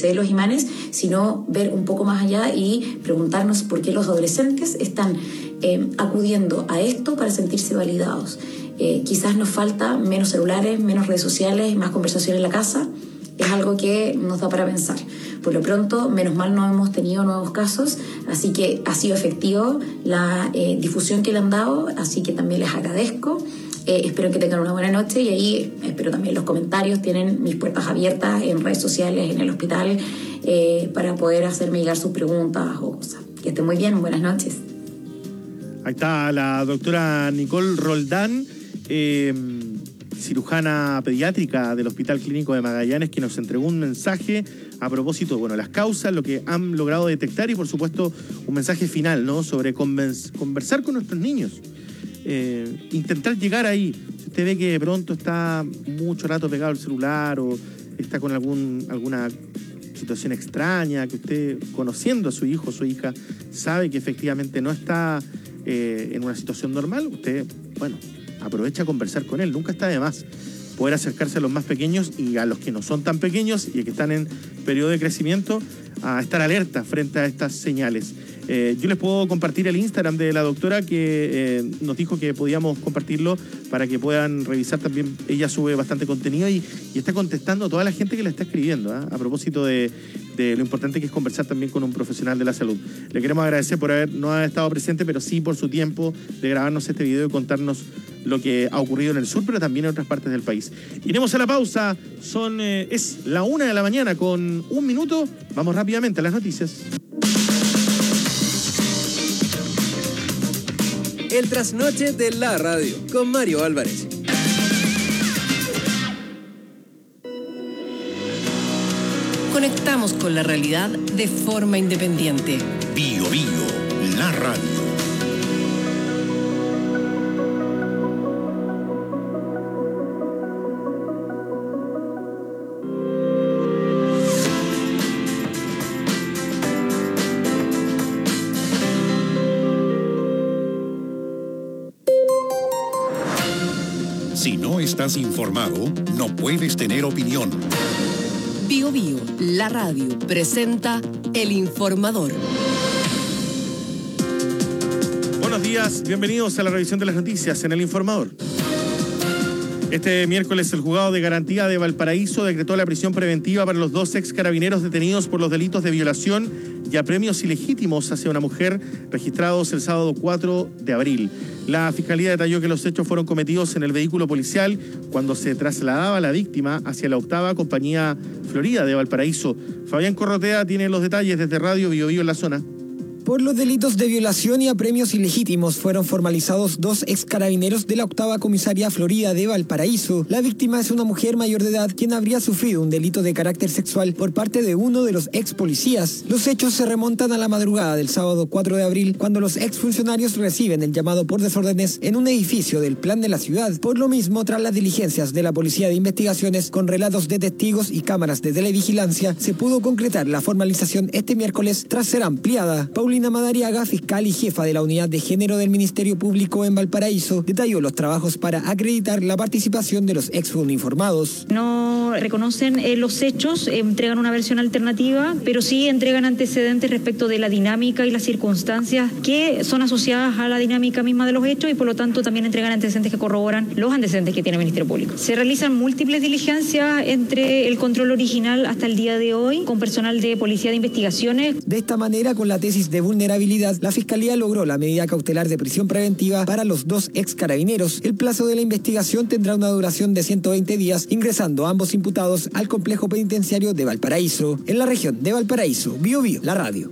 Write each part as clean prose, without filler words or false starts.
se den los imanes, sino ver un poco más allá y preguntarnos por qué los adolescentes están acudiendo a esto para sentirse validados. Quizás nos falta menos celulares, menos redes sociales, más conversación en la casa. Es algo que nos da para pensar. Por lo pronto, menos mal no hemos tenido nuevos casos, así que ha sido efectivo la difusión que le han dado, así que también les agradezco. Espero que tengan una buena noche y ahí espero también los comentarios. Tienen mis puertas abiertas en redes sociales, en el hospital, para poder hacerme llegar sus preguntas o cosas. Que estén muy bien, buenas noches. Ahí está la doctora Nicole Roldán, cirujana pediátrica del Hospital Clínico de Magallanes, que nos entregó un mensaje a propósito, bueno, las causas, lo que han logrado detectar y, por supuesto, un mensaje final, ¿no?, sobre conversar con nuestros niños. Intentar llegar ahí. Si usted ve que de pronto está mucho rato pegado al celular o está con alguna situación extraña, que usted, conociendo a su hijo o su hija, sabe que efectivamente no está en una situación normal, usted, bueno, aprovecha a conversar con él. Nunca está de más poder acercarse a los más pequeños y a los que no son tan pequeños y que están en periodo de crecimiento, a estar alerta frente a estas señales. Yo les puedo compartir el Instagram de la doctora, que nos dijo que podíamos compartirlo para que puedan revisar también. Ella sube bastante contenido y está contestando a toda la gente que le está escribiendo, a propósito de lo importante que es conversar también con un profesional de la salud. Le queremos agradecer por no haber estado presente, pero sí por su tiempo de grabarnos este video y contarnos lo que ha ocurrido en el sur, pero también en otras partes del país. Iremos a la pausa. Es la 1:00 a.m. con 1 minuto. Vamos rápidamente a las noticias. El trasnoche de la radio con Mario Álvarez. Conectamos con la realidad de forma independiente. Bio Bio, la radio. Si no estás informado, no puedes tener opinión. Bio Bio, la radio, presenta El Informador. Buenos días, bienvenidos a la revisión de las noticias en El Informador. Este miércoles el juzgado de garantía de Valparaíso decretó la prisión preventiva para los 2 ex carabineros detenidos por los delitos de violación y apremios ilegítimos hacia una mujer registrados el sábado 4 de abril. La Fiscalía detalló que los hechos fueron cometidos en el vehículo policial cuando se trasladaba la víctima hacia la 8ª Compañía Florida de Valparaíso. Fabián Corrotea tiene los detalles desde Radio Bio Bio en la zona. Por los delitos de violación y apremios ilegítimos fueron formalizados 2 ex carabineros de la 8ª Comisaría Florida de Valparaíso. La víctima es una mujer mayor de edad quien habría sufrido un delito de carácter sexual por parte de uno de los ex policías. Los hechos se remontan a la madrugada del sábado 4 de abril, cuando los ex funcionarios reciben el llamado por desórdenes en un edificio del plan de la ciudad. Por lo mismo, tras las diligencias de la Policía de Investigaciones con relatos de testigos y cámaras de televigilancia, se pudo concretar la formalización este miércoles tras ser ampliada. Paulina Madariaga, fiscal y jefa de la Unidad de Género del Ministerio Público en Valparaíso, detalló los trabajos para acreditar la participación de los ex uniformados. No reconocen los hechos, entregan una versión alternativa, pero sí entregan antecedentes respecto de la dinámica y las circunstancias que son asociadas a la dinámica misma de los hechos y por lo tanto también entregan antecedentes que corroboran los antecedentes que tiene el Ministerio Público. Se realizan múltiples diligencias entre el control original hasta el día de hoy con personal de Policía de Investigaciones. De esta manera, con la tesis de vulnerabilidad, la Fiscalía logró la medida cautelar de prisión preventiva para los 2 ex carabineros. El plazo de la investigación tendrá una duración de 120 días, ingresando ambos imputados al complejo penitenciario de Valparaíso. En la región de Valparaíso, Bio Bio, la radio.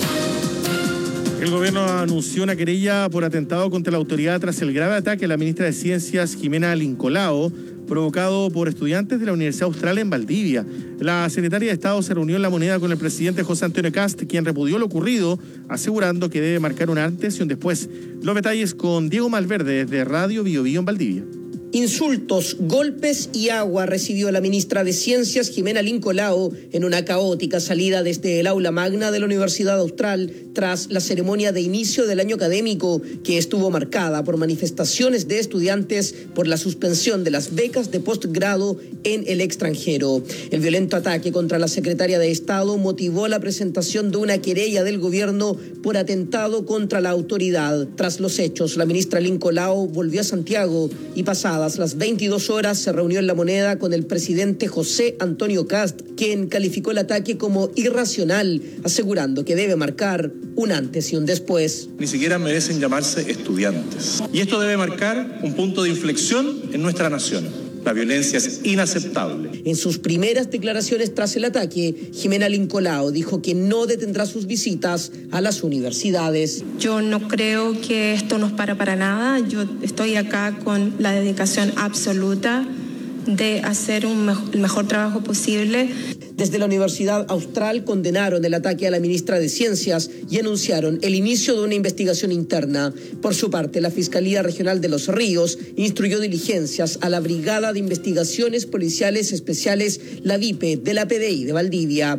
El gobierno anunció una querella por atentado contra la autoridad tras el grave ataque a la ministra de Ciencias, Jimena Lincolao, provocado por estudiantes de la Universidad Austral en Valdivia. La secretaria de Estado se reunió en La Moneda con el presidente José Antonio Kast, quien repudió lo ocurrido, asegurando que debe marcar un antes y un después. Los detalles con Diego Malverde desde Radio Bio Bio en Valdivia. Insultos, golpes y agua recibió la ministra de Ciencias, Jimena Lincolao, en una caótica salida desde el aula magna de la Universidad Austral tras la ceremonia de inicio del año académico, que estuvo marcada por manifestaciones de estudiantes por la suspensión de las becas de postgrado en el extranjero. El violento ataque contra la secretaria de Estado motivó la presentación de una querella del gobierno por atentado contra la autoridad. Tras los hechos, la ministra Lincolao volvió a Santiago y pasadas las 22 horas se reunió en La Moneda con el presidente José Antonio Kast, quien calificó el ataque como irracional, asegurando que debe marcar un antes y un después. Ni siquiera merecen llamarse estudiantes. Y esto debe marcar un punto de inflexión en nuestra nación. La violencia es inaceptable. En sus primeras declaraciones tras el ataque, Jimena Lincolao dijo que no detendrá sus visitas a las universidades. Yo no creo que esto nos para nada. Yo estoy acá con la dedicación absoluta de hacer el mejor trabajo posible. Desde la Universidad Austral condenaron el ataque a la ministra de Ciencias y anunciaron el inicio de una investigación interna. Por su parte, la Fiscalía Regional de Los Ríos instruyó diligencias a la Brigada de Investigaciones Policiales Especiales, la VIPE, de la PDI de Valdivia.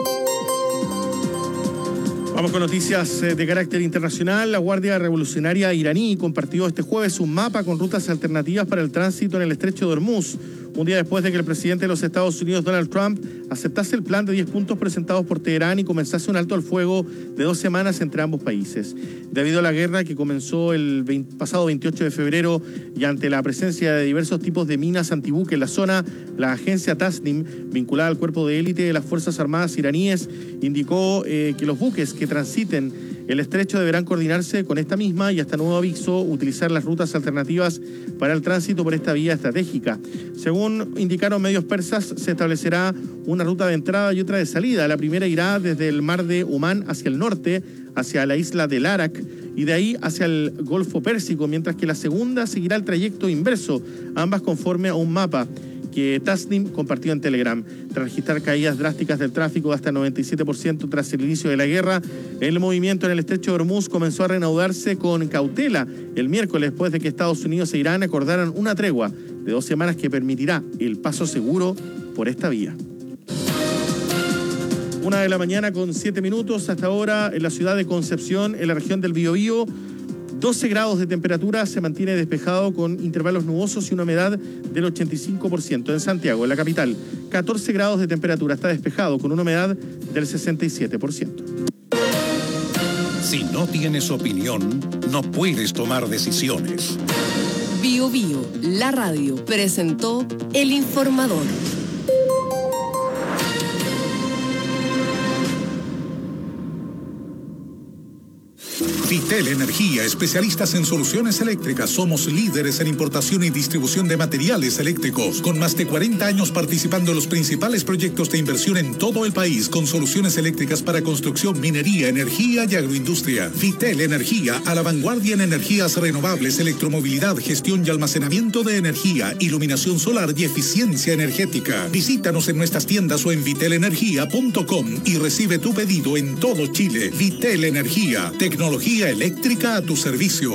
Vamos con noticias de carácter internacional. La Guardia Revolucionaria iraní compartió este jueves un mapa con rutas alternativas para el tránsito en el estrecho de Hormuz, un día después de que el presidente de los Estados Unidos, Donald Trump, aceptase el plan de 10 puntos presentados por Teherán y comenzase un alto al fuego de 2 semanas entre ambos países. Debido a la guerra que comenzó el pasado 28 de febrero y ante la presencia de diversos tipos de minas antibuque en la zona, la agencia Tasnim, vinculada al cuerpo de élite de las Fuerzas Armadas iraníes, indicó que los buques que transiten el estrecho deberán coordinarse con esta misma y hasta nuevo aviso utilizar las rutas alternativas para el tránsito por esta vía estratégica. Según indicaron medios persas, se establecerá una ruta de entrada y otra de salida. La primera irá desde el mar de Omán hacia el norte, hacia la isla de Larak, y de ahí hacia el Golfo Pérsico, mientras que la segunda seguirá el trayecto inverso, ambas conforme a un mapa que Tasnim compartió en Telegram. Tras registrar caídas drásticas del tráfico de hasta el 97% tras el inicio de la guerra, el movimiento en el estrecho de Hormuz comenzó a reanudarse con cautela el miércoles, después de que Estados Unidos e Irán acordaran una tregua de 2 semanas que permitirá el paso seguro por esta vía. 1:00 a.m. con 7 minutos. Hasta ahora en la ciudad de Concepción, en la región del Biobío, 12 grados de temperatura, se mantiene despejado con intervalos nubosos y una humedad del 85%. En Santiago, en la capital, 14 grados de temperatura, está despejado con una humedad del 67%. Si no tienes opinión, no puedes tomar decisiones. Biobío, la radio, presentó El Informador. Vitel Energía, especialistas en soluciones eléctricas. Somos líderes en importación y distribución de materiales eléctricos, con más de 40 años participando en los principales proyectos de inversión en todo el país, con soluciones eléctricas para construcción, minería, energía y agroindustria. Vitel Energía, a la vanguardia en energías renovables, electromovilidad, gestión y almacenamiento de energía, iluminación solar y eficiencia energética. Visítanos en nuestras tiendas o en vitelenergia.com y recibe tu pedido en todo Chile. Vitel Energía, tecnología eléctrica a tu servicio.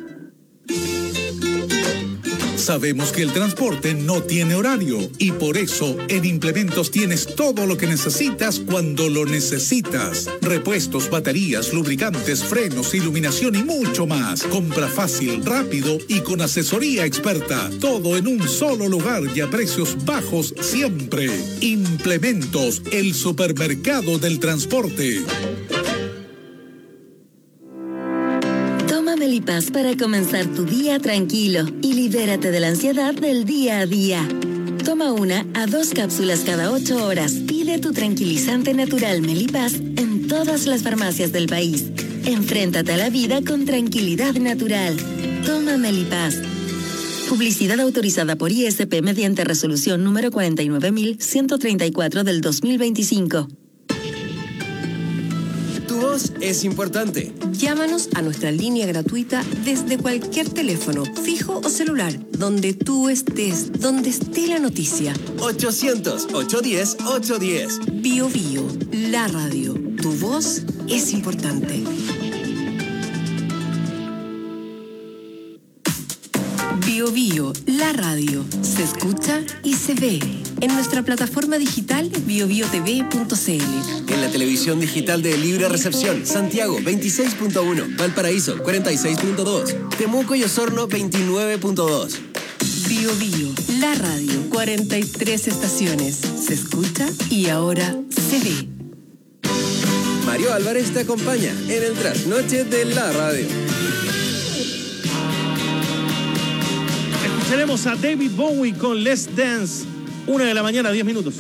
Sabemos que el transporte no tiene horario y por eso en Implementos tienes todo lo que necesitas cuando lo necesitas. Repuestos, baterías, lubricantes, frenos, iluminación y mucho más. Compra fácil, rápido y con asesoría experta. Todo en un solo lugar y a precios bajos siempre. Implementos, el supermercado del transporte. Melipaz para comenzar tu día tranquilo y libérate de la ansiedad del día a día. Toma 1 a 2 cápsulas cada 8 horas. Pide tu tranquilizante natural Melipaz en todas las farmacias del país. Enfréntate a la vida con tranquilidad natural. Toma Melipaz. Publicidad autorizada por ISP mediante resolución número 49.134 del 2025. Tu voz es importante. Llámanos a nuestra línea gratuita desde cualquier teléfono, fijo o celular, donde tú estés, donde esté la noticia. 800-810-810. Biobío, la radio. Tu voz es importante. Bio Bio, la radio. Se escucha y se ve. En nuestra plataforma digital biobiotv.cl. En la televisión digital de Libre Recepción, Santiago 26.1, Valparaíso 46.2, Temuco y Osorno 29.2. Bio Bio, la radio. 43 estaciones. Se escucha y ahora se ve. Mario Álvarez te acompaña en el trasnoche de la radio. Escucharemos a David Bowie con Let's Dance. 1 de la mañana, 10 minutos.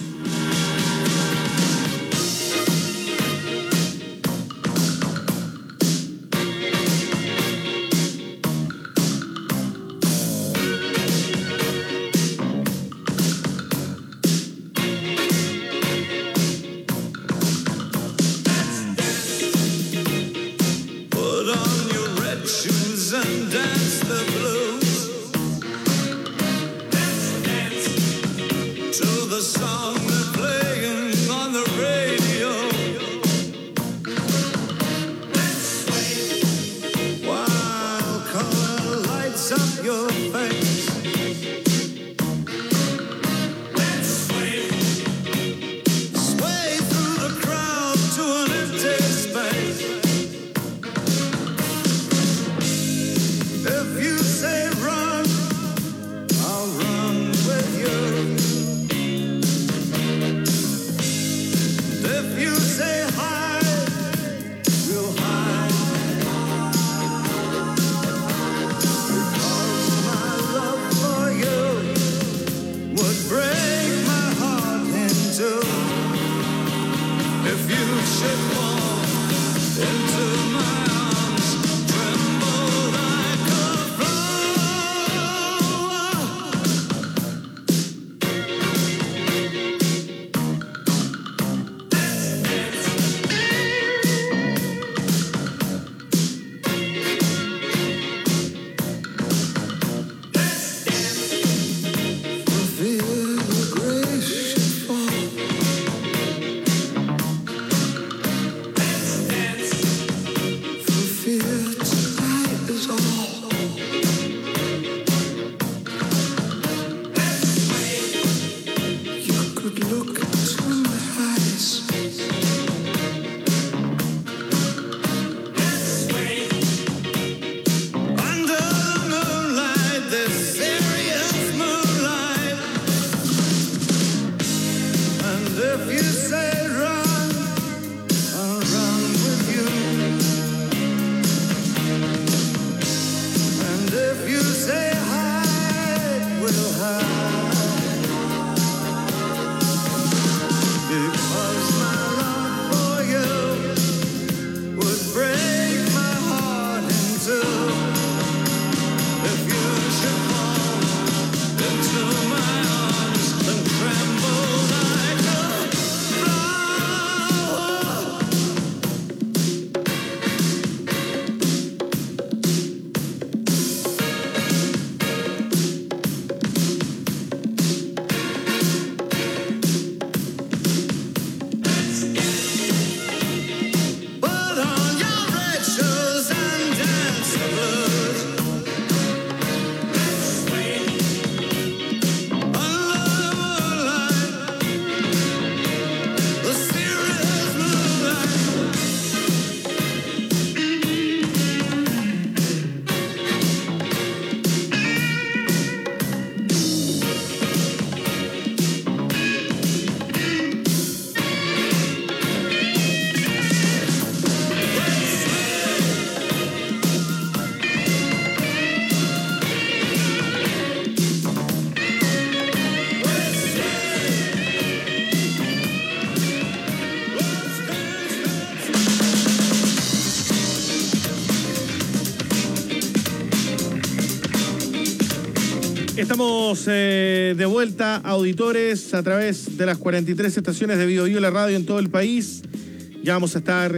Estamos de vuelta, auditores, a través de las 43 estaciones de Bio Bio, la radio en todo el país. Ya vamos a estar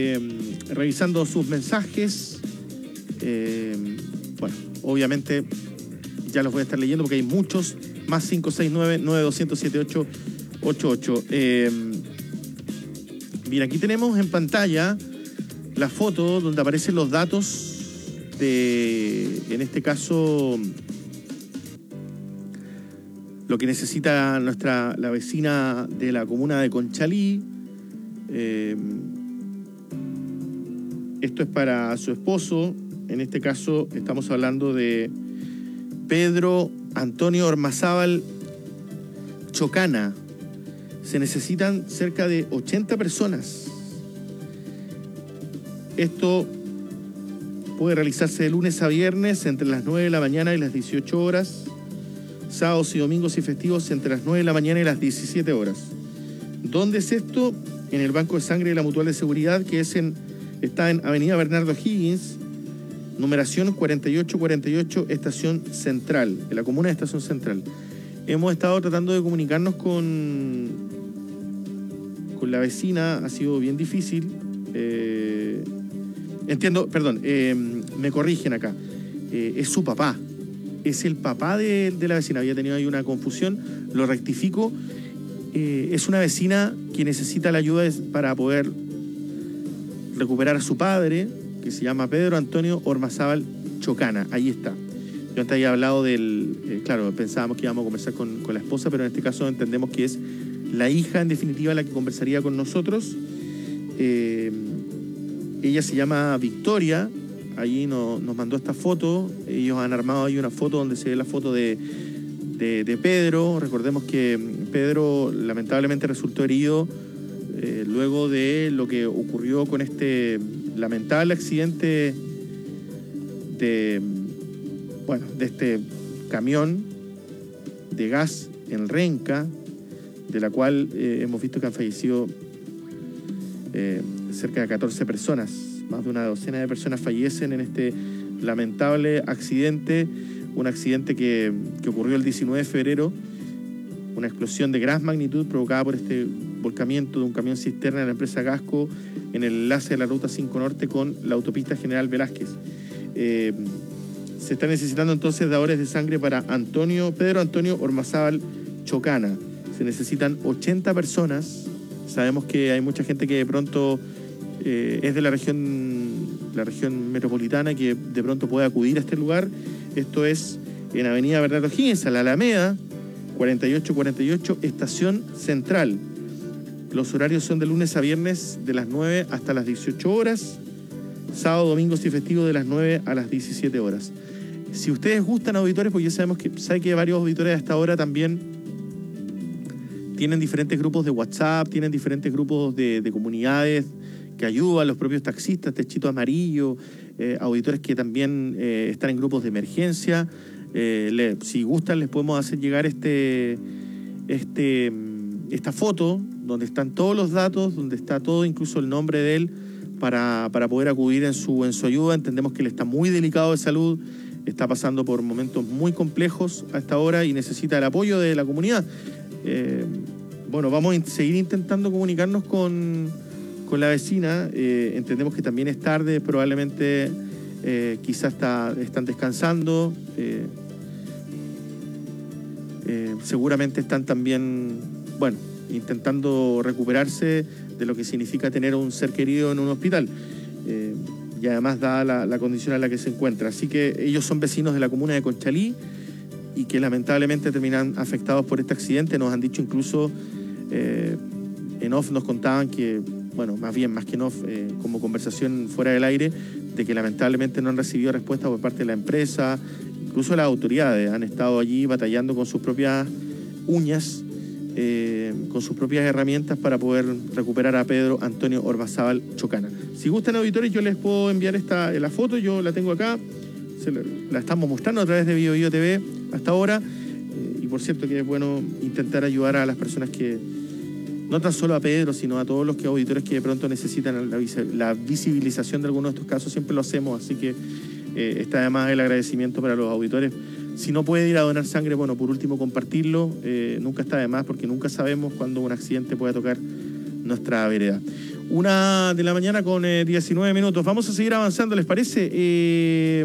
revisando sus mensajes. Bueno, obviamente ya los voy a estar leyendo porque hay muchos. Más 569-9200-7888. Mira, aquí tenemos en pantalla la foto donde aparecen los datos de, en este caso, lo que necesita la vecina de la comuna de Conchalí. Esto es para su esposo. En este caso estamos hablando de Pedro Antonio Ormazábal Chocana. Se necesitan cerca de 80 personas. Esto puede realizarse de lunes a viernes entre las 9 de la mañana y las 18 horas. Sábados y domingos y festivos entre las 9 de la mañana y las 17 horas. ¿Dónde es esto? En el Banco de Sangre de la Mutual de Seguridad, que está en Avenida Bernardo Higgins, numeración 4848, Estación Central, en la comuna de Estación Central. Hemos estado tratando de comunicarnos con la vecina, ha sido bien difícil. Me corrigen acá. Es su papá. Es el papá de la vecina. Había tenido ahí una confusión. Lo rectifico. Es una vecina que necesita la ayuda para poder recuperar a su padre, que se llama Pedro Antonio Ormazábal Chocana. Ahí está. Yo antes había hablado claro, pensábamos que íbamos a conversar con la esposa, pero en este caso entendemos que es la hija, en definitiva, la que conversaría con nosotros. Ella se llama Victoria. Allí nos mandó esta foto. Ellos han armado ahí una foto donde se ve la foto de Pedro. Recordemos que Pedro lamentablemente resultó herido luego de lo que ocurrió con este lamentable accidente de este camión de gas en Renca, de la cual hemos visto que han fallecido cerca de 14 personas. Más de una docena de personas fallecen en este lamentable accidente, un accidente que ocurrió el 19 de febrero, una explosión de gran magnitud provocada por este volcamiento de un camión cisterna de la empresa Gasco en el enlace de la Ruta 5 Norte con la autopista General Velázquez. Se está necesitando entonces dadores de sangre para Pedro Antonio Ormazábal Chocana. Se necesitan 80 personas. Sabemos que hay mucha gente que de pronto es de la región metropolitana, que de pronto puede acudir a este lugar. Esto es en Avenida Bernardo Higgins, a la Alameda, 4848, Estación Central. Los horarios son de lunes a viernes de las 9 hasta las 18 horas, sábado, domingos y festivos de las 9 a las 17 horas. Si ustedes gustan, auditores, porque ya sabemos que varios auditores hasta ahora también tienen diferentes grupos de WhatsApp, tienen diferentes grupos de comunidades que ayudan, los propios taxistas, Techito Amarillo, auditores que también están en grupos de emergencia. Si gustan, les podemos hacer llegar esta foto donde están todos los datos, donde está todo, incluso el nombre de él, para poder acudir en su ayuda. Entendemos que él está muy delicado de salud, está pasando por momentos muy complejos a esta hora y necesita el apoyo de la comunidad. Vamos a seguir intentando comunicarnos con la vecina. Entendemos que también es tarde, probablemente quizás están descansando. Seguramente están también, intentando recuperarse de lo que significa tener a un ser querido en un hospital. Y además dada la condición en la que se encuentra. Así que ellos son vecinos de la comuna de Conchalí y que lamentablemente terminan afectados por este accidente. Nos han dicho incluso, en off nos contaban que, más que en off, como conversación fuera del aire, de que lamentablemente no han recibido respuesta por parte de la empresa. Incluso las autoridades han estado allí batallando con sus propias uñas, con sus propias herramientas para poder recuperar a Pedro Antonio Ormazábal Chocana. Si gustan, auditores, yo les puedo enviar la foto. Yo la tengo acá, la estamos mostrando a través de Bio TV hasta ahora. Y por cierto que es bueno intentar ayudar a las personas que, no tan solo a Pedro, sino a todos los auditores que de pronto necesitan la visibilización de algunos de estos casos. Siempre lo hacemos, así que está además el agradecimiento para los auditores. Si no puede ir a donar sangre, por último compartirlo. Nunca está de más, porque nunca sabemos cuándo un accidente puede tocar nuestra vereda. 1 de la mañana con 19 minutos. Vamos a seguir avanzando, ¿les parece?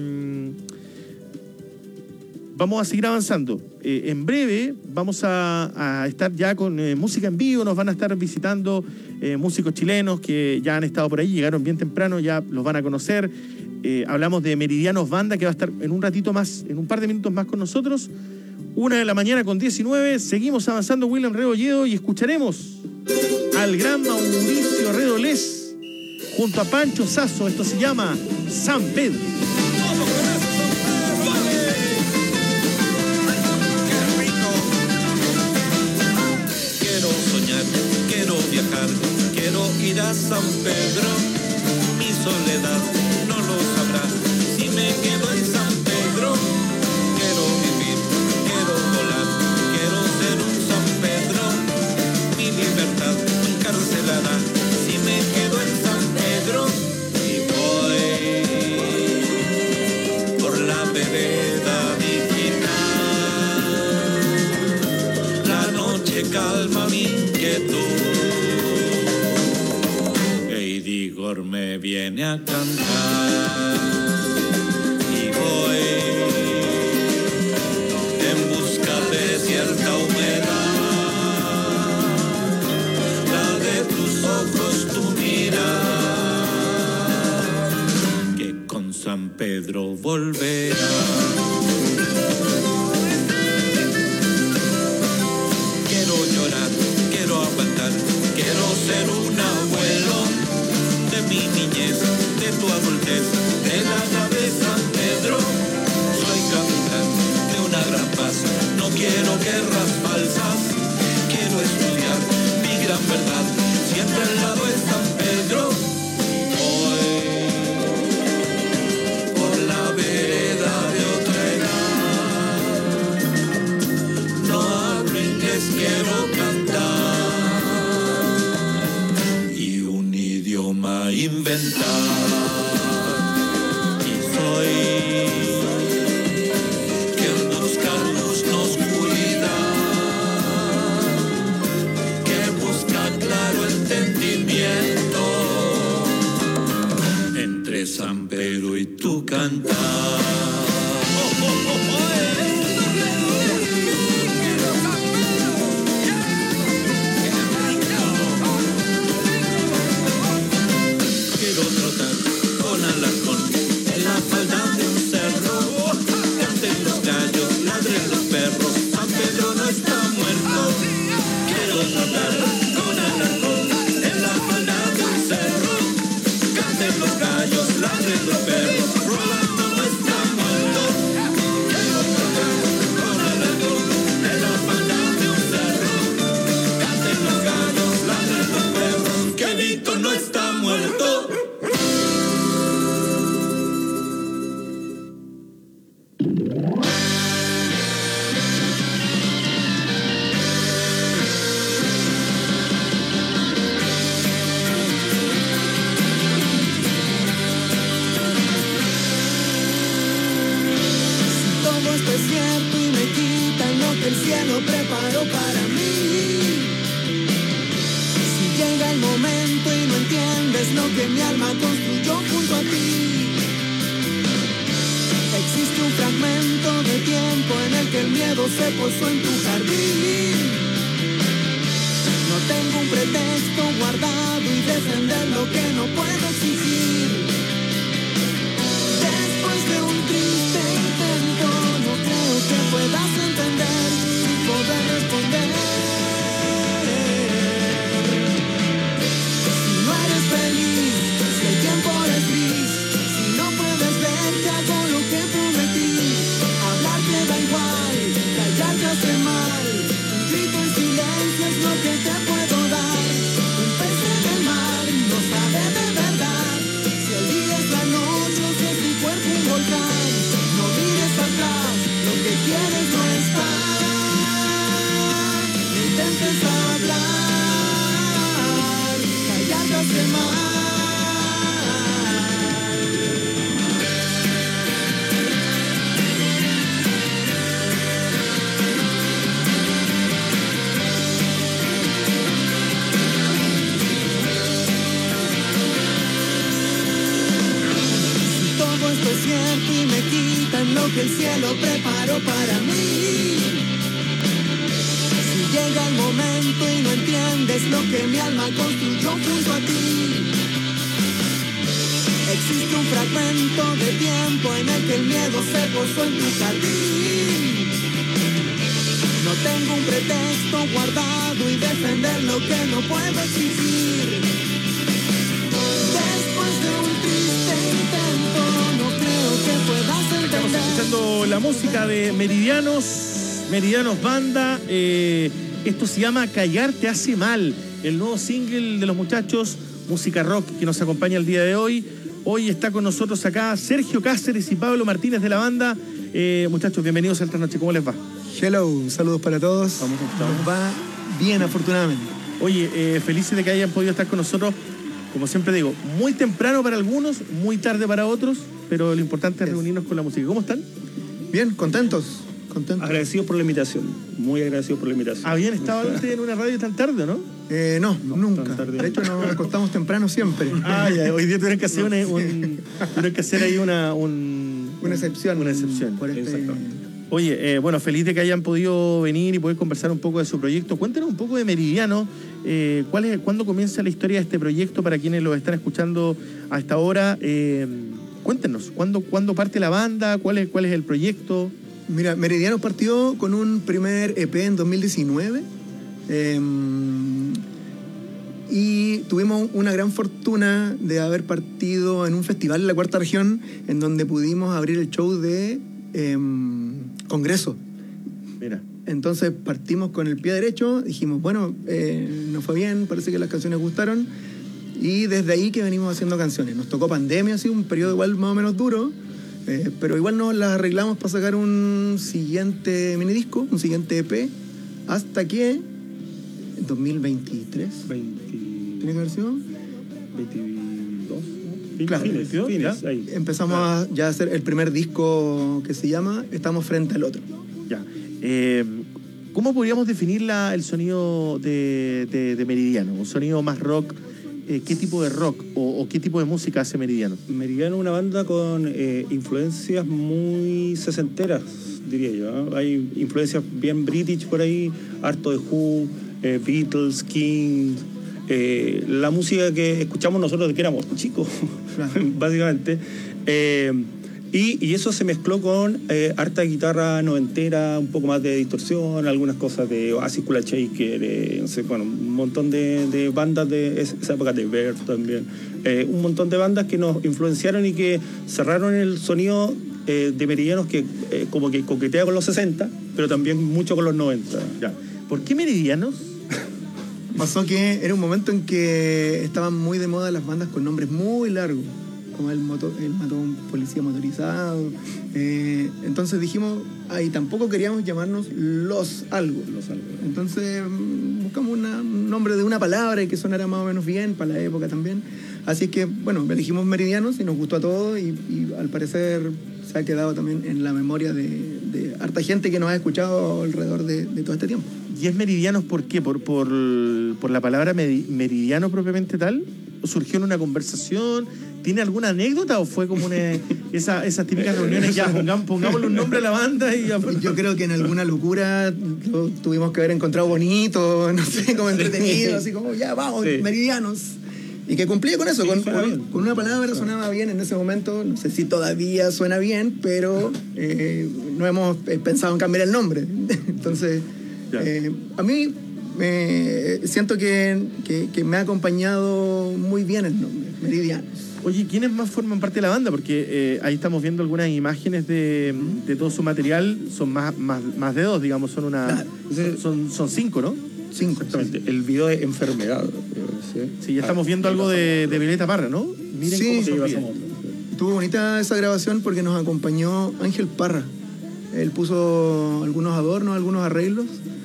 Vamos a seguir avanzando. En breve vamos a estar ya con música en vivo. Nos van a estar visitando músicos chilenos que ya han estado por ahí, llegaron bien temprano, ya los van a conocer. Hablamos de Meridianos Banda, que va a estar en un ratito más, en un par de minutos más con nosotros. 1:19 a.m. Seguimos avanzando, William Rebolledo, y escucharemos al gran Mauricio Redolés junto a Pancho Sasso. Esto se llama San Pedro. Quiero soñar, quiero viajar, quiero ir a San Pedro. Mi soledad no lo sabrá si me quedo en San Pedro. Quiero vivir, quiero volar, quiero ser un San Pedro. Mi libertad encarcelará si me quedo en San Pedro. Y voy por la vereda digital. La noche calma mi inquietud. Igor me viene a cantar y voy en busca de cierta humedad, la de tus ojos, tu mirar, que con San Pedro volverá. Quiero llorar, quiero aguantar, quiero ser un abuelo de mi niñez, de tu adultez, de la nave San Pedro. Soy capitán de una gran paz, no quiero guerras falsas, quiero estudiar mi gran verdad, siempre al lado de San Pedro. Hoy, por la vereda de otra edad, no hablo inglés, quiero cantar. Inventar y soy quien busca luz, no oscuridad, que busca claro entendimiento entre San Pedro y tu cantar. Con Alarcón en la falda de un cerro, canten los gallos, ladren los perros, San Pedro no está muerto. Quiero trotar con Alarcón en la falda de un cerro, canten los gallos, ladren los perros, Rolando no está muerto. Quiero trotar con Alarcón en la falda de un cerro, canten los gallos, ladren los perros, que Víctor no está muerto. El cielo preparó para mí. Si llega el momento y no entiendes lo que mi alma construyó junto a ti, existe un fragmento de tiempo en el que el miedo se posó en tu jardín. No tengo un pretexto guardado y defender lo que no puedo exigir. Después de un triste intento, no creo que puedas entender y poder responder. Si no eres feliz, si el tiempo es gris, si no puedes ver que hago lo que prometí, hablar te da igual, callar te hace mal, un grito en silencio es lo que te puedo dar. Un pez en el mar no sabe de verdad si el día es la noche o si es tu cuerpo un volcán. No mires atrás, lo que quieres no está. No intentes hablar, callar te hace mal. Si todo esto es cierto y me quitan lo que el cielo preparó para mí, si llega el momento y no entiendes lo que mi alma construyó junto a ti, existe un fragmento de tiempo en el que el miedo se posó en tu jardín. No tengo un pretexto guardado y defender lo que no puedo exigir. Después de un triste intento, no creo que puedas entender. Estamos escuchando la música de Meridianos Banda. Esto se llama Callar te hace mal, el nuevo single de los muchachos, música rock que nos acompaña el día de hoy. Hoy está con nosotros acá Sergio Cáceres y Pablo Martínez de la banda. Muchachos, bienvenidos a esta noche. ¿Cómo les va? Hello, saludos para todos. Vamos. Nos va bien, afortunadamente. Oye, felices de que hayan podido estar con nosotros. Como siempre digo, muy temprano para algunos, muy tarde para otros, pero lo importante es reunirnos con la música. ¿Cómo están? Bien, contentos. Agradecidos por la invitación, muy agradecidos por la invitación. ¿Habían estado antes en una radio tan tarde, no? No, nunca. De hecho, nos acostamos temprano siempre. Ya, hoy día tuvieron que hacer una excepción. Una excepción. Por Oye, bueno, feliz de que hayan podido venir y poder conversar un poco de su proyecto. Cuéntenos un poco de Meridiano. ¿Cuándo comienza la historia de este proyecto para quienes lo están escuchando a esta hora? Cuéntenos, ¿cuándo parte la banda? ¿Cuál es el proyecto? Mira, Meridiano partió con un primer EP en 2019 y tuvimos una gran fortuna de haber partido en un festival en la Cuarta Región en donde pudimos abrir el show de Congreso. Mira. Entonces partimos con el pie derecho, dijimos, bueno, nos fue bien, parece que las canciones gustaron y desde ahí que venimos haciendo canciones. Nos tocó pandemia, así un periodo igual más o menos duro. Pero igual nos las arreglamos para sacar un siguiente minidisco, un siguiente EP, hasta que en 2023 ¿tiene que haber sido? 22, claro, fines, ahí. Empezamos a hacer el primer disco que se llama Estamos frente al otro. Ya. ¿Cómo podríamos definir el sonido de Meridiano? ¿Un sonido más rock? ¿Qué tipo de rock o qué tipo de música hace Meridiano? Meridiano es una banda con influencias muy sesenteras, diría yo. Hay influencias bien british por ahí, harto de Who, Beatles, King, la música que escuchamos nosotros de que éramos chicos, básicamente. Y eso se mezcló con harta guitarra noventera, un poco más de distorsión, algunas cosas de Oasis, Kula Shaker, no sé, bueno, un montón de bandas de esa época, de Bird también. Un montón de bandas que nos influenciaron y que cerraron el sonido de Meridianos que como que coquetea con los 60, pero también mucho con los 90. Ya. ¿Por qué Meridianos? Pasó que era un momento en que estaban muy de moda las bandas con nombres muy largos, como él mató a un policía motorizado. Entonces dijimos, y tampoco queríamos llamarnos Los Algo. Entonces buscamos un nombre de una palabra y que sonara más o menos bien para la época también. Así que, bueno, elegimos Meridianos y nos gustó a todos y al parecer se ha quedado también en la memoria de harta gente que nos ha escuchado alrededor de todo este tiempo. ¿Y es Meridianos por qué? ¿Por la palabra meridiano propiamente tal? ¿Surgió en una conversación? ¿Tiene alguna anécdota o fue como esas típicas reuniones? Ya, pongámosle un nombre a la banda y ya. Yo creo que en alguna locura lo tuvimos que haber encontrado bonito, no sé, como entretenido, así como, ya, vamos, sí. Meridianos. Y que cumplía con eso, con una palabra sonaba bien en ese momento. No sé si todavía suena bien, pero no hemos pensado en cambiar el nombre. Entonces, a mí siento que me ha acompañado muy bien el nombre, Meridianos. Oye, ¿quiénes más forman parte de la banda? Porque ahí estamos viendo algunas imágenes de todo su material. Son más de dos, digamos. Son 5, ¿no? 5. Exactamente. El video es Enfermedad. Sí, ya estamos viendo algo de Violeta Parra, ¿no? Miren cómo se ve. Estuvo bonita esa grabación porque nos acompañó Ángel Parra. Él puso algunos adornos, algunos arreglos.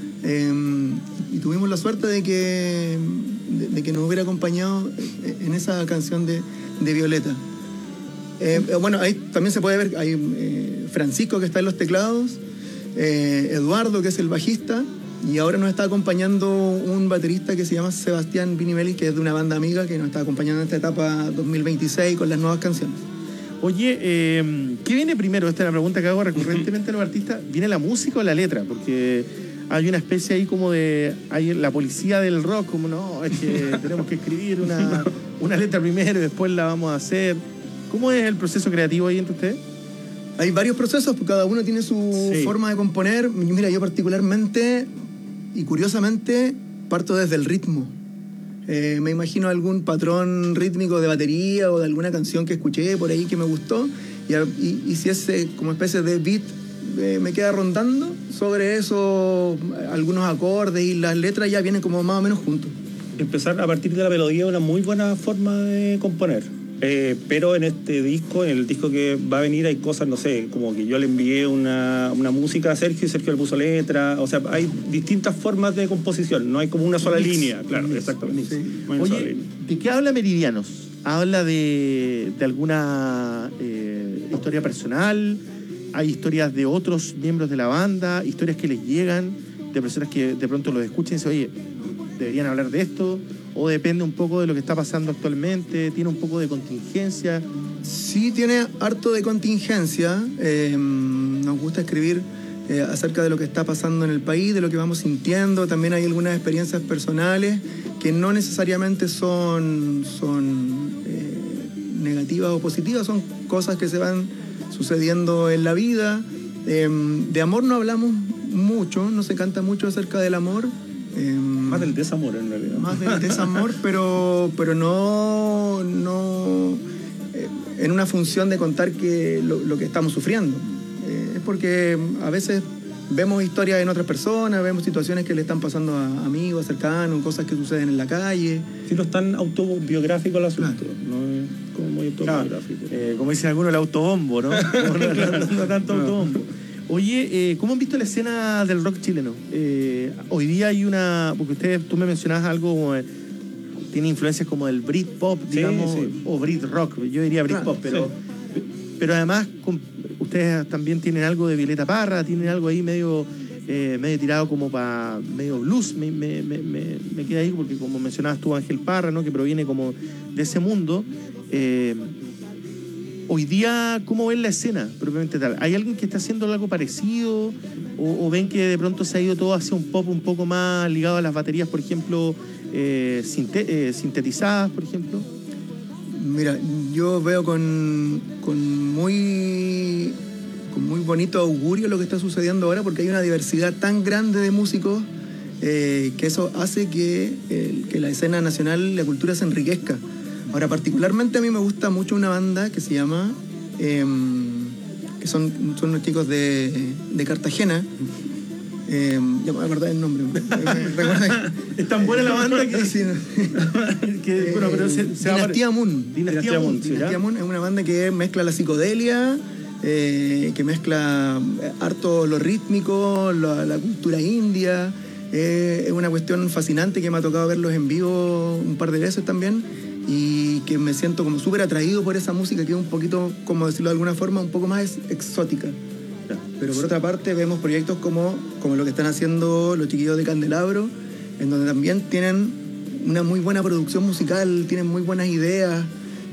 Y tuvimos la suerte de que nos hubiera acompañado en esa canción de Violeta. Bueno, ahí también se puede ver, hay Francisco que está en los teclados, Eduardo que es el bajista, y ahora nos está acompañando un baterista que se llama Sebastián Vinimelli, que es de una banda amiga que nos está acompañando en esta etapa 2026 con las nuevas canciones. Oye, ¿qué viene primero? Esta es la pregunta que hago recurrentemente a los artistas. ¿Viene la música o la letra? Porque hay una especie ahí como hay la policía del rock, como no, es que tenemos que escribir una letra primero y después la vamos a hacer. ¿Cómo es el proceso creativo ahí entre ustedes? Hay varios procesos, porque cada uno tiene su forma de componer. Mira, yo particularmente y curiosamente parto desde el ritmo. Me imagino algún patrón rítmico de batería o de alguna canción que escuché por ahí que me gustó, y si ese como especie de beat me queda rondando, sobre eso algunos acordes y las letras ya vienen como más o menos juntos. Empezar a partir de la melodía es una muy buena forma de componer. Pero en este disco, en el disco que va a venir, hay cosas, no sé, como que yo le envié una música a Sergio y Sergio le puso letra. O sea, hay distintas formas de composición, no hay como una sola línea. Claro, exactamente. Sí. Oye, ¿de qué habla Meridianos? ¿Habla de alguna historia personal? ¿Hay historias de otros miembros de la banda? ¿Historias que les llegan de personas que de pronto los escuchan y dicen, oye, deberían hablar de esto? ¿O depende un poco de lo que está pasando actualmente? ¿Tiene un poco de contingencia? Sí, tiene harto de contingencia. Nos gusta escribir acerca de lo que está pasando en el país, de lo que vamos sintiendo. También hay algunas experiencias personales que no necesariamente son negativas o positivas, son cosas que se van sucediendo en la vida. De amor no hablamos mucho, no se canta mucho acerca del amor. Más del desamor, en realidad. Más del desamor, pero no en una función de contar que lo que estamos sufriendo. Es porque a veces vemos historias en otras personas, vemos situaciones que le están pasando a amigos, cercanos, cosas que suceden en la calle. Sí, no es tan autobiográfico el asunto, no es como muy autobiográfico. Como dicen algunos, el autobombo, ¿no? No tanto autobombo. Oye, ¿cómo han visto la escena del rock chileno? Hoy día hay una... Porque tú me mencionabas algo como... tiene influencias como del Britpop, digamos, o Britrock. Yo diría Britpop, pero además ustedes también tienen algo de Violeta Parra, tienen algo ahí medio tirado como para medio blues. Me queda ahí porque como mencionabas tú, Ángel Parra, ¿no? Que proviene como de ese mundo. Hoy día, ¿cómo ven la escena propiamente tal? ¿Hay alguien que está haciendo algo parecido? ¿O ven que de pronto se ha ido todo hacia un pop un poco más ligado a las baterías, por ejemplo, sintetizadas, por ejemplo? Mira, yo veo con muy bonito augurio lo que está sucediendo ahora, porque hay una diversidad tan grande de músicos que eso hace que la escena nacional, la cultura se enriquezca. Ahora, particularmente a mí me gusta mucho una banda que se llama, que son unos chicos de Cartagena. Ya me voy a acordar el nombre. Es tan buena la banda que... Sí, bueno, pero Dinastía Moon. Dinastía Moon Es una banda que mezcla la psicodelia, que mezcla harto lo rítmico, la cultura india. Es una cuestión fascinante que me ha tocado verlos en vivo un par de veces también, y que me siento como súper atraído por esa música que es un poquito, como decirlo de alguna forma, un poco más exótica. Pero por otra parte vemos proyectos como lo que están haciendo los chiquillos de Candelabro, en donde también tienen una muy buena producción musical, tienen muy buenas ideas,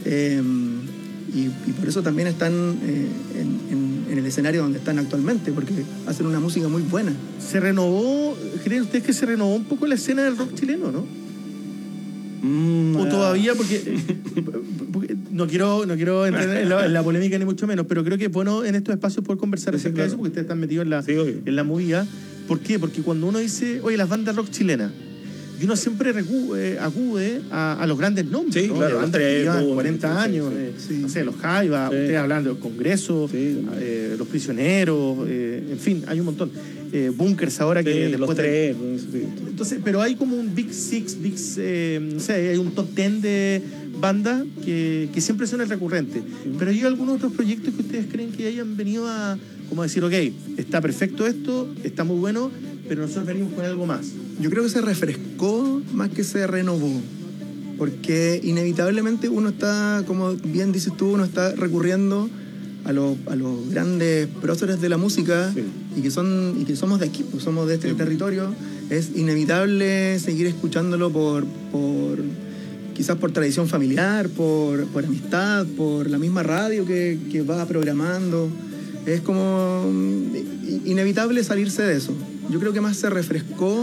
y por eso también están en el escenario donde están actualmente, porque hacen una música muy buena. ¿Creen ustedes que se renovó un poco la escena del rock chileno, no? O todavía, porque no quiero entrar en la polémica ni mucho menos, pero creo que es bueno en estos espacios poder conversar acerca de eso, porque ustedes están metidos en la movida. ¿Por qué? Porque cuando uno dice, oye, las bandas rock chilenas, y uno siempre acude a los grandes nombres, ¿no? Claro, de bandas que llevan 40 años, no sé, los Jaiba, ustedes hablan de los Congresos, los Prisioneros, en fin, hay un montón. Bunkers ahora que después los tres. Entonces, pero hay como un Big Six, no sé, hay un top 10 de bandas que siempre son el recurrente. Pero hay algunos otros proyectos que ustedes creen que hayan venido a como decir, ok, está perfecto esto, está muy bueno, pero nosotros venimos con algo más. Yo creo que se refrescó más que se renovó, porque inevitablemente uno está, como bien dices tú, uno está recurriendo a los grandes próceres de la música, y que somos de aquí, pues somos de este territorio. Es inevitable seguir escuchándolo quizás por tradición familiar, por amistad, por la misma radio que va programando. Es como inevitable salirse de eso. Yo creo que más se refrescó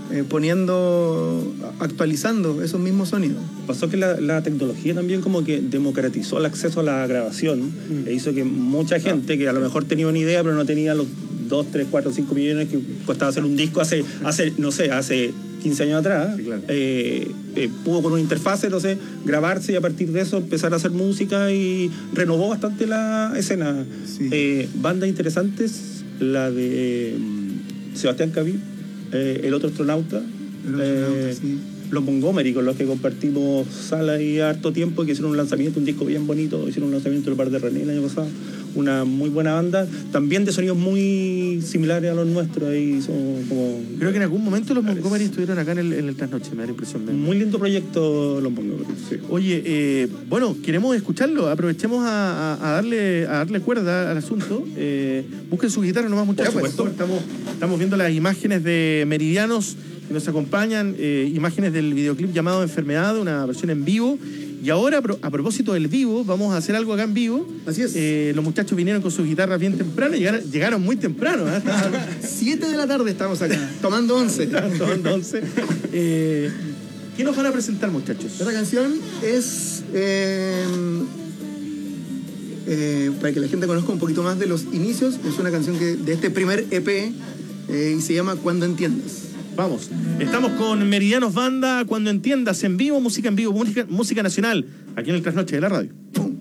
actualizando esos mismos sonidos. Pasó que la tecnología también como que democratizó el acceso a la grabación e hizo que mucha gente que a lo mejor tenía una idea pero no tenía los 2, 3, 4, 5 millones que costaba hacer un disco hace 15 años atrás, sí, claro. Pudo con una interfase, grabarse y a partir de eso empezar a hacer música y renovó bastante la escena. Sí. Bandas interesantes, la de Sebastián Cabí, El Otro Astronauta, sí. Los Montgomery, con los que compartimos sala y harto tiempo, que hicieron un lanzamiento, un disco bien bonito, hicieron un lanzamiento en el Bar de René el año pasado. Una muy buena banda, también de sonidos muy similares a los nuestros. Ahí son como... Creo que en algún momento los Montgomery estuvieron acá en el Trasnoche, me da la impresión. Muy lindo proyecto los Montgomery, sí. Oye, bueno, queremos escucharlo, aprovechemos a darle cuerda al asunto. Busquen su guitarra nomás, muchachos. Estamos viendo las imágenes de Meridianos que nos acompañan, imágenes del videoclip llamado Enfermedad, una versión en vivo. Y ahora, a propósito del vivo, vamos a hacer algo acá en vivo. Así es. Los muchachos vinieron con sus guitarras bien temprano, llegaron muy temprano. 7 de la tarde estamos acá, tomando 11. Tomando 11. ¿Qué nos van a presentar, muchachos? Esta canción es... para que la gente conozca un poquito más de los inicios, es una canción de este primer EP y se llama Cuando Entiendas. Vamos, estamos con Meridianos Banda, Cuando Entiendas, en vivo, música en vivo, música nacional, aquí en el Trasnoche de la Radio.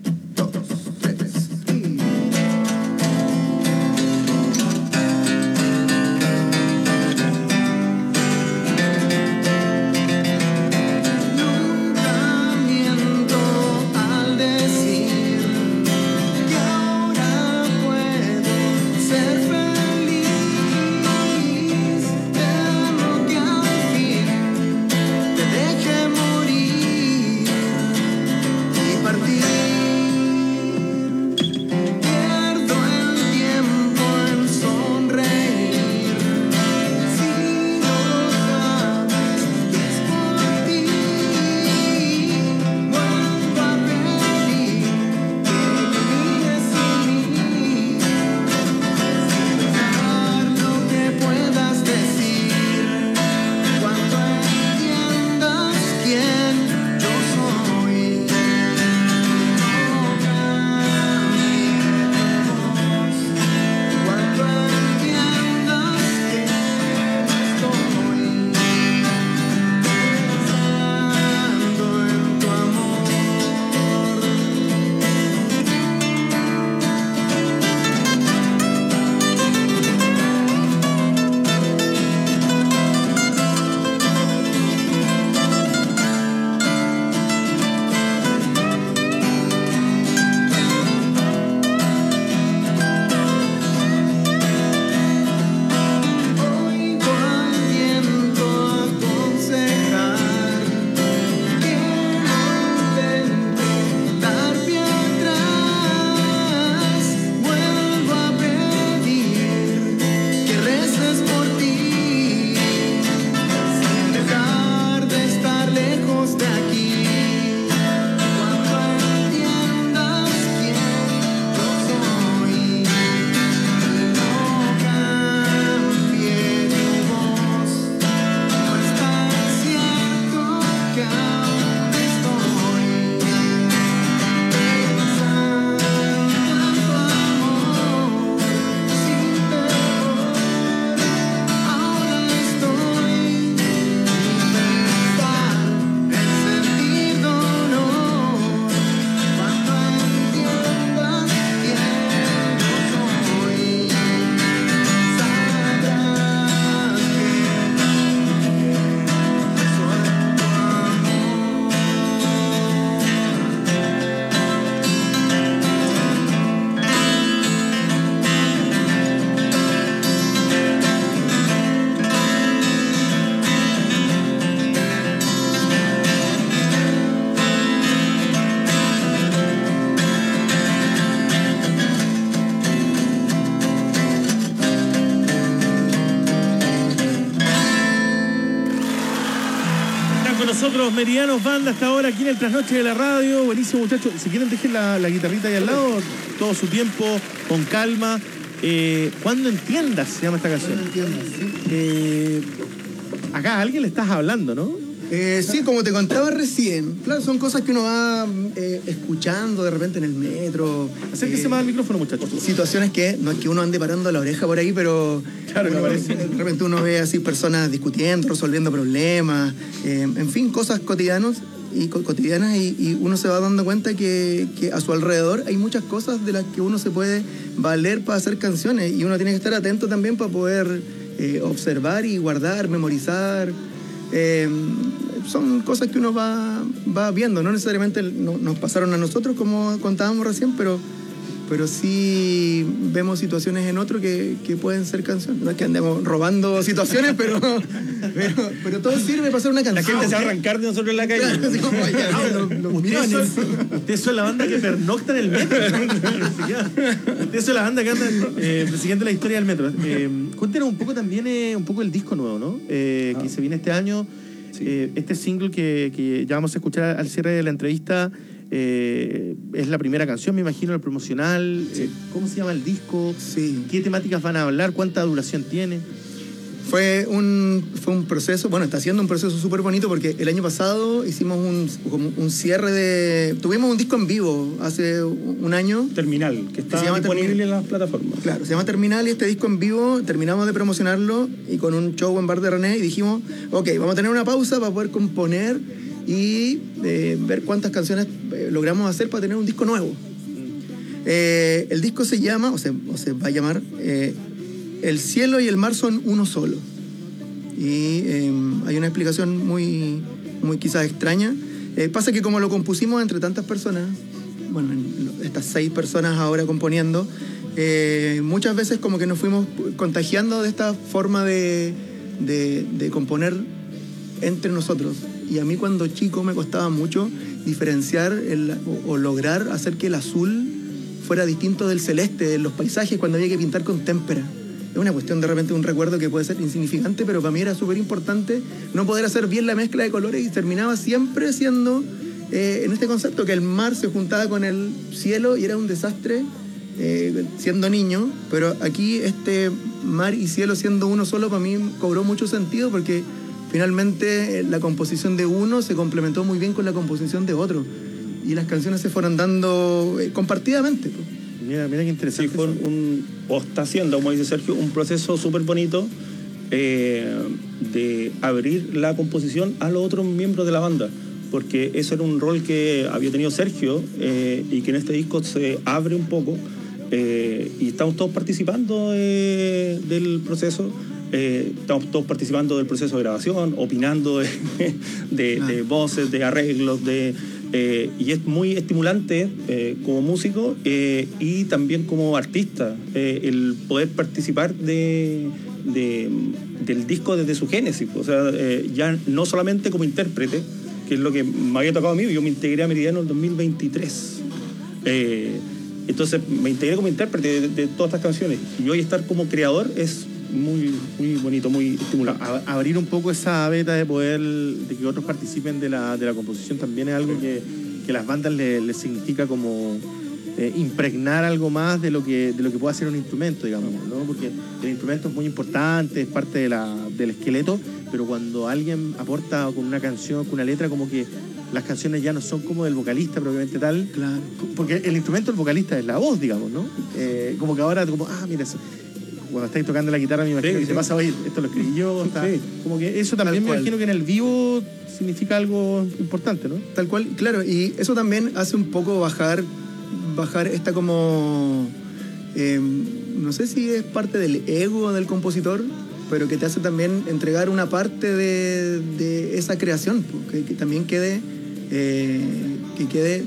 Nosotros, Meridianos Banda, hasta ahora aquí en el Trasnoche de la Radio. Buenísimo, muchachos. Si quieren, dejen la guitarrita ahí al lado, todo su tiempo, con calma. Cuando Entiendas se llama esta canción. Cuando Entiendas, sí. Acá a alguien le estás hablando, ¿no? Sí, como te contaba recién, claro, son cosas que uno va escuchando de repente en el metro. Acérquese más al micrófono, muchachos. Situaciones que no es que uno ande parando la oreja por ahí, pero claro, uno, parece. de repente uno ve así personas discutiendo, resolviendo problemas, en fin, cosas cotidianas y uno se va dando cuenta que a su alrededor hay muchas cosas de las que uno se puede valer para hacer canciones y uno tiene que estar atento también para poder observar y guardar, memorizar. Son cosas que uno va viendo, no necesariamente nos pasaron a nosotros como contábamos recién, pero sí vemos situaciones en otro que pueden ser canciones. No es que andemos robando situaciones, pero todo sirve para hacer una canción. La gente se va a arrancar de nosotros en la calle. Claro, así como, Ustedes son la banda que pernocta en el metro. Ustedes son la banda que anda persiguiendo la historia del metro. Cuéntenos un poco también un poco el disco nuevo, ¿no? Que se viene este año. Sí. Este single que ya vamos a escuchar al cierre de la entrevista es la primera canción, me imagino, el promocional. Sí. ¿Cómo se llama el disco? Sí. ¿Qué temáticas van a hablar? ¿Cuánta duración tiene? Fue un proceso, bueno, está siendo un proceso súper bonito porque el año pasado hicimos un cierre tuvimos un disco en vivo hace un año. Terminal, que está disponible en las plataformas. Claro, se llama Terminal y este disco en vivo terminamos de promocionarlo y con un show en Bar de René y dijimos, ok, vamos a tener una pausa para poder componer y ver cuántas canciones logramos hacer para tener un disco nuevo. El disco se llama, o se va a llamar... El cielo y el mar son uno solo. Y hay una explicación muy quizás extraña. Pasa que como lo compusimos entre tantas personas, bueno, estas 6 personas ahora componiendo, muchas veces como que nos fuimos contagiando de esta forma de componer entre nosotros. Y a mí cuando chico me costaba mucho diferenciar o lograr hacer que el azul fuera distinto del celeste en los paisajes cuando había que pintar con témpera. Es una cuestión de repente, un recuerdo que puede ser insignificante, pero para mí era súper importante no poder hacer bien la mezcla de colores y terminaba siempre siendo en este concepto que el mar se juntaba con el cielo y era un desastre siendo niño, pero aquí este mar y cielo siendo uno solo para mí cobró mucho sentido porque finalmente la composición de uno se complementó muy bien con la composición de otro y las canciones se fueron dando compartidamente. Mira qué interesante. Sí, o está haciendo, como dice Sergio, un proceso súper bonito de abrir la composición a los otros miembros de la banda, porque eso era un rol que había tenido Sergio y que en este disco se abre un poco y estamos todos participando del proceso. Estamos todos participando del proceso de grabación, opinando de voces, de arreglos, y es muy estimulante como músico y también como artista el poder participar del disco desde su génesis. O sea, ya no solamente como intérprete, que es lo que me había tocado a mí, yo me integré a Meridiano en 2023. Entonces me integré como intérprete de todas estas canciones y hoy estar como creador es muy bonito, muy estimulante. Abrir un poco esa beta de poder, de que otros participen de la composición también es algo que las bandas les significa como impregnar algo más de lo que puede hacer un instrumento, digamos, ¿no? Porque el instrumento es muy importante, es parte del esqueleto, pero cuando alguien aporta con una canción, con una letra, como que las canciones ya no son como del vocalista propiamente tal, claro. Porque el instrumento del vocalista es la voz, digamos, ¿no? Como que ahora, mira eso. Cuando estáis tocando la guitarra, me imagino que te pasa, oye, esto lo escribí yo. Como que eso también me imagino que en el vivo significa algo importante, ¿no? Tal cual, claro, y eso también hace un poco bajar esta como... no sé si es parte del ego del compositor, pero que te hace también entregar una parte de esa creación, que también quede... que quede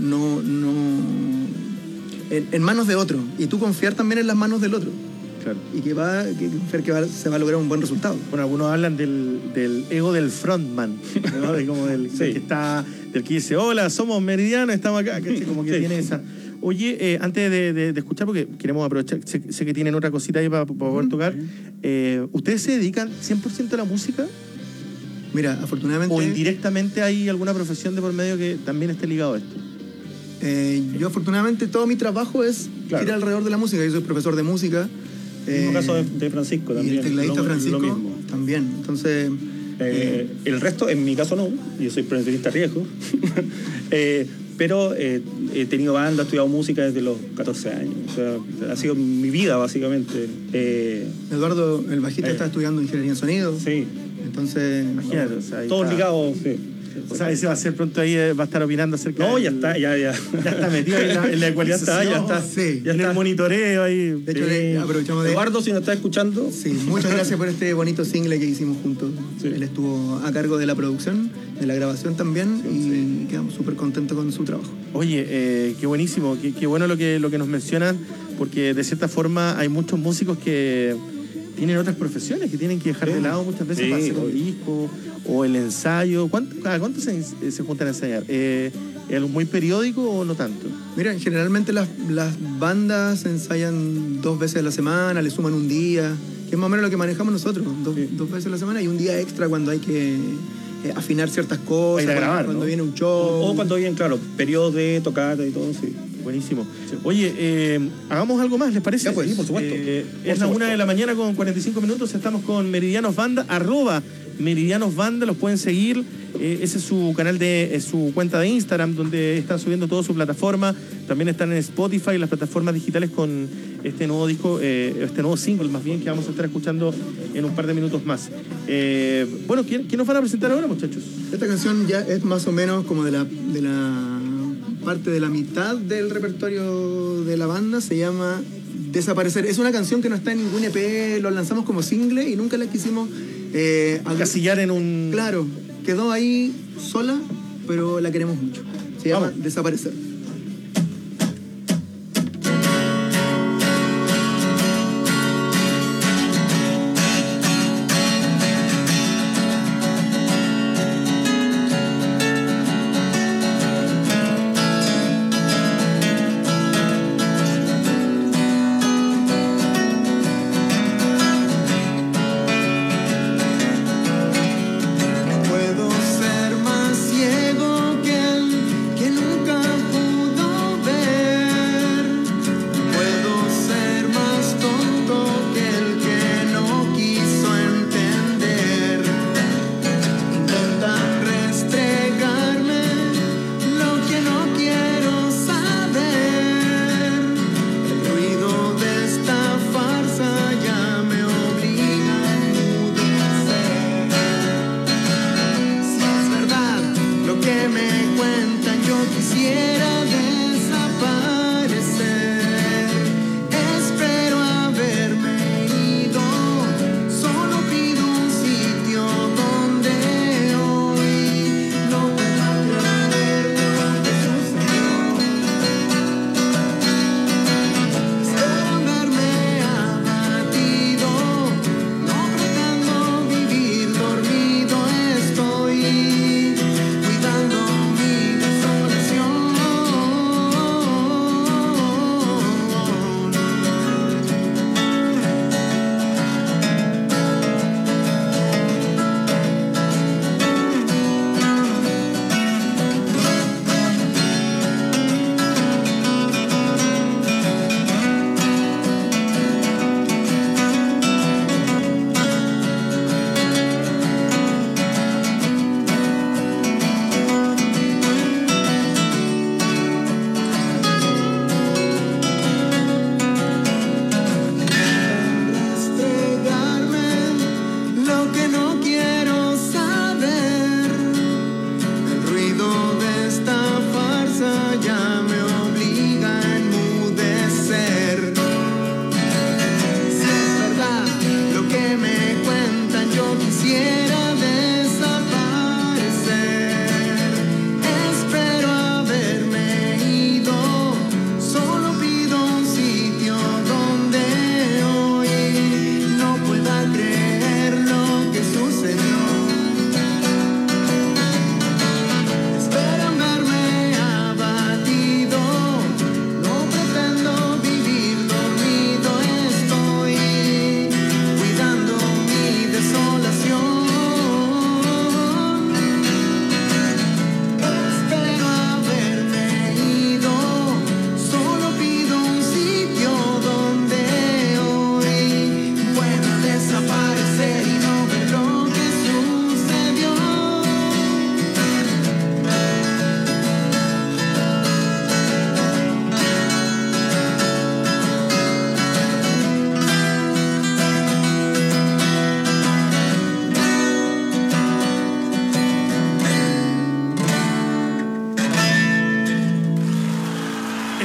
en manos de otro, y tú confiar también en las manos del otro. Claro. Y que se va a lograr un buen resultado. Bueno, algunos hablan del ego del frontman, ¿no? Como del que está, del que dice, hola, somos Meridiano, estamos acá, como que tiene esa... Oye, antes de escuchar, porque queremos aprovechar, sé que tienen otra cosita ahí para poder tocar, ¿ustedes se dedican 100% a la música? Mira, afortunadamente... ¿O indirectamente hay alguna profesión de por medio que también esté ligado a esto? Yo afortunadamente todo mi trabajo es gira alrededor de la música. Yo soy profesor de música. En el caso de Francisco también. Y el tecladista Francisco también. Entonces, El resto, en mi caso no, yo soy profesionista riesgo, pero he tenido banda, he estudiado música desde los 14 años, o sea, ha sido mi vida básicamente. Eduardo, el bajista, está estudiando ingeniería en sonido. Sí. Entonces, imagínate, o sea, todo ligado, sí. O sea, ese va a ser pronto ahí, va a estar opinando acerca. No, ya está, ya. Ya está metido en la ecualización. Ya está. Sí. Ya en el monitoreo ahí. De hecho, le aprovechamos de... Eduardo, si nos está escuchando. Sí, muchas gracias por este bonito single que hicimos juntos. Sí. Él estuvo a cargo de la producción, de la grabación también, y quedamos súper contentos con su trabajo. Oye, qué buenísimo, qué bueno lo que nos mencionan, porque de cierta forma hay muchos músicos que tienen otras profesiones que tienen que dejar de lado muchas veces para hacer un disco o el ensayo. ¿Cada cuánto se juntan a ensayar? ¿Es algo muy periódico o no tanto? Mira, generalmente las bandas ensayan 2 veces a la semana, le suman un día, que es más o menos lo que manejamos nosotros, 2 veces a la semana y un día extra cuando hay que afinar ciertas cosas, cuando viene un show. O cuando vienen, claro, periodos de tocata y todo, sí. Buenísimo. Oye, hagamos algo más, ¿les parece? Ya, pues, sí, por supuesto. Es la 1 de la mañana con 45 minutos. Estamos con Meridianos Banda, @Meridianos Banda, los pueden seguir. Ese es su canal su cuenta de Instagram, donde están subiendo toda su plataforma. También están en Spotify, las plataformas digitales, con este nuevo disco, este nuevo single más bien, que vamos a estar escuchando en un par de minutos más. Bueno, ¿quién nos van a presentar ahora, muchachos? Esta canción ya es más o menos como de la parte de la mitad del repertorio de la banda, se llama Desaparecer. Es una canción que no está en ningún EP, lo lanzamos como single y nunca la quisimos encasillar en un... Claro, quedó ahí sola, pero la queremos mucho. Se llama Desaparecer. Puedo ser más ciego que el que nunca pudo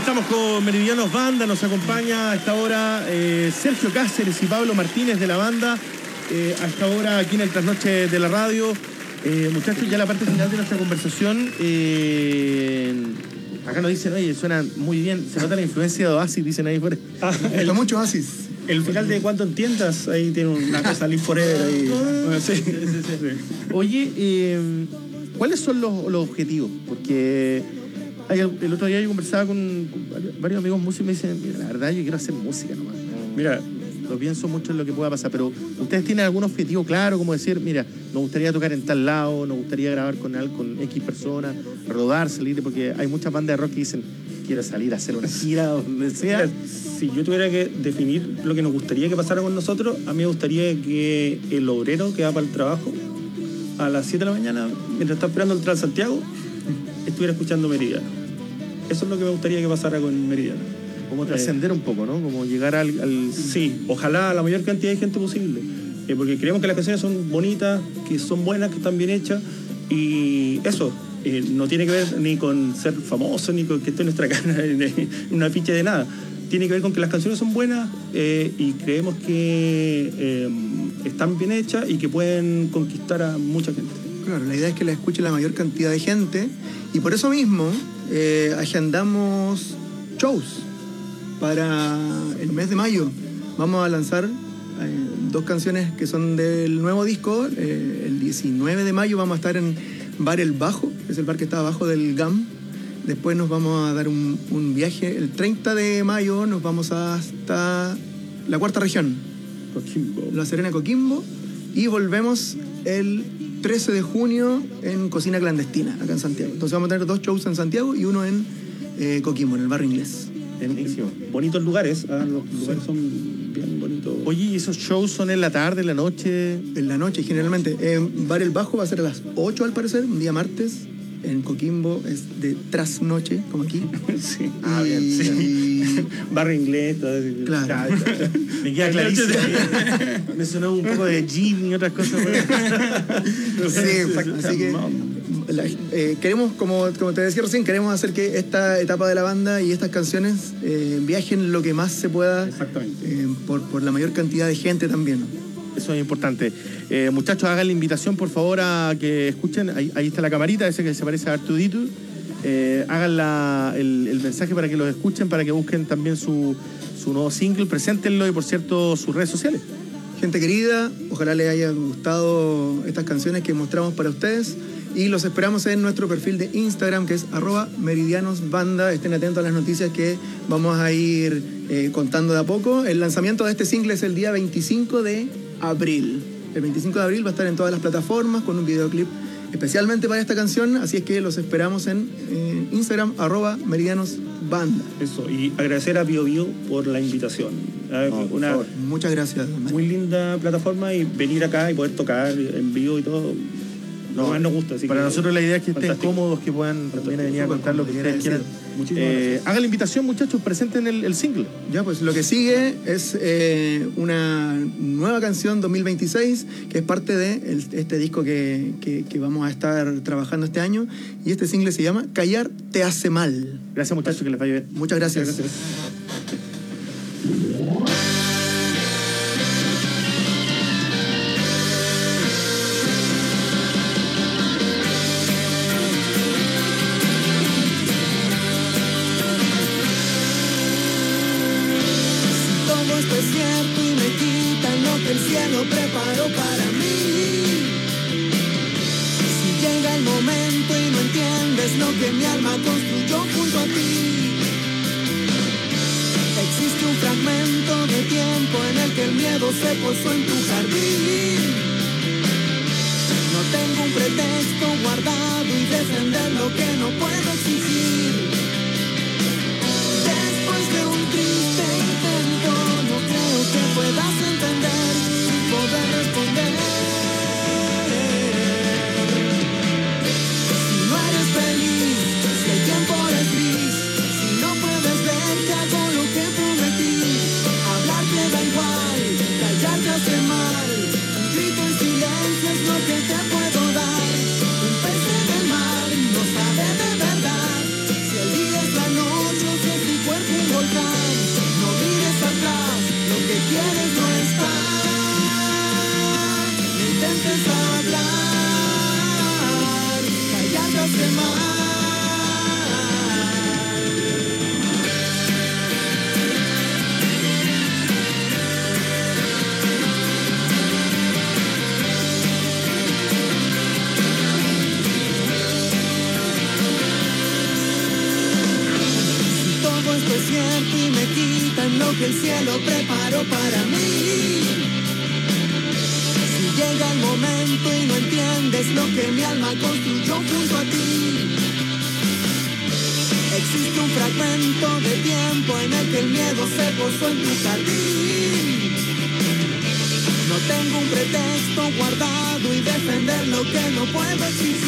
Estamos con Meridianos Banda, nos acompaña a esta hora Sergio Cáceres y Pablo Martínez de la banda, a esta hora aquí en el Trasnoche de la Radio. Muchachos, ya la parte final de nuestra conversación, acá nos dicen, oye, suena muy bien, se nota la influencia de Oasis, dicen ahí fuera. Está mucho Oasis. El final de Cuanto Entiendas, ahí tiene una cosa Live Forever ahí. Sí. Oye, ¿cuáles son los objetivos? Porque el otro día yo conversaba con varios amigos músicos y me dicen, mira, la verdad yo quiero hacer música nomás. Mira, lo pienso mucho en lo que pueda pasar, pero ¿ustedes tienen algún objetivo claro? Como decir, mira, nos gustaría tocar en tal lado, nos gustaría grabar con X personas, rodar, salir, porque hay muchas bandas de rock que dicen, quiero salir a hacer una gira o donde sea. Si yo tuviera que definir lo que nos gustaría que pasara con nosotros, a mí me gustaría que el obrero que va para el trabajo a las 7 de la mañana, mientras está esperando el tren Santiago, estuviera escuchando Meridiano. Eso es lo que me gustaría que pasara con Meridiano. Como trascender un poco, ¿no? Como llegar al... Sí, ojalá a la mayor cantidad de gente posible. Porque creemos que las canciones son bonitas, que son buenas, que están bien hechas. Y eso, no tiene que ver ni con ser famoso, ni con que esté en nuestra cara en una ficha de nada. Tiene que ver con que las canciones son buenas y creemos que están bien hechas y que pueden conquistar a mucha gente. Claro, la idea es que la escuche la mayor cantidad de gente y por eso mismo agendamos shows para el mes de mayo. Vamos a lanzar 2 canciones que son del nuevo disco. El 19 de mayo vamos a estar en Bar El Bajo, que es el bar que está abajo del GAM. Después nos vamos a dar un viaje. El 30 de mayo nos vamos hasta la cuarta región, Coquimbo. La Serena, Coquimbo. Y volvemos el 13 de junio en Cocina Clandestina, acá en Santiago. Entonces vamos a tener 2 shows en Santiago y uno en Coquimbo, en el barrio inglés. Buenísimo. Bonitos lugares, los lugares son bien bonitos. Oye, ¿y esos shows son en la tarde, en la noche? En la noche, generalmente. Bar El Bajo va a ser a las 8 al parecer, un día martes. En Coquimbo es de trasnoche, como aquí. Sí. Ah, bien, sí. Barrio inglés, todo eso. Claro. Me queda clarísimo. Me sonó un poco de gin y otras cosas. Sí, así que queremos, como te decía recién, queremos hacer que esta etapa de la banda y estas canciones viajen lo que más se pueda. Exactamente. Por la mayor cantidad de gente también. Eso es importante. Muchachos, hagan la invitación, por favor, a que escuchen. Ahí está la camarita, ese que se parece a Artudito. Hagan el mensaje para que los escuchen, para que busquen también su nuevo single, preséntenlo y, por cierto, sus redes sociales. Gente querida, ojalá les hayan gustado estas canciones que mostramos para ustedes y los esperamos en nuestro perfil de Instagram, que es @meridianosbanda. Estén atentos a las noticias que vamos a ir contando de a poco. El lanzamiento de este single es el día 25 de abril. El 25 de abril va a estar en todas las plataformas con un videoclip especialmente para esta canción, así es que los esperamos en Instagram, @meridianosbanda. Eso, y agradecer a BioBio por la invitación. Muchas gracias. Muy linda plataforma y venir acá y poder tocar en vivo y todo. No, más nos gusta. Así para que, nosotros la idea es que estén fantástico. cómodos, que puedan también venir a contar lo que ustedes quieran. Muchísimas gracias. Hagan la invitación, muchachos, presenten el single. Ya, pues lo que sigue es una nueva canción 2026, que es parte de este disco que vamos a estar trabajando este año. Y este single se llama Callar te hace mal. Gracias, muchachos, que les vaya bien. Muchas gracias. Es cierto y me quitan lo que el cielo preparó para mí. Si llega el momento y no entiendes lo que mi alma construyó junto a ti, existe un fragmento de tiempo en el que el miedo se posó en tu jardín. No tengo un pretexto guardado y defender lo que no puedo exigir. Después de un triste intento, no creo que puedas entender y poder responder. Si no eres feliz, si el tiempo es gris, si no puedes ver que hago lo que prometí, hablar te da igual, callar te hace mal, un grito en silencio es lo que te puedo dar, un pez en el mar no sabe de verdad. desierto y me quitan lo que el cielo preparó para mí. Si llega el momento y no entiendes lo que mi alma construyó junto a ti, existe un fragmento de tiempo en el que el miedo se posó en tu jardín. No tengo un pretexto guardado y defender lo que no puedo exigir.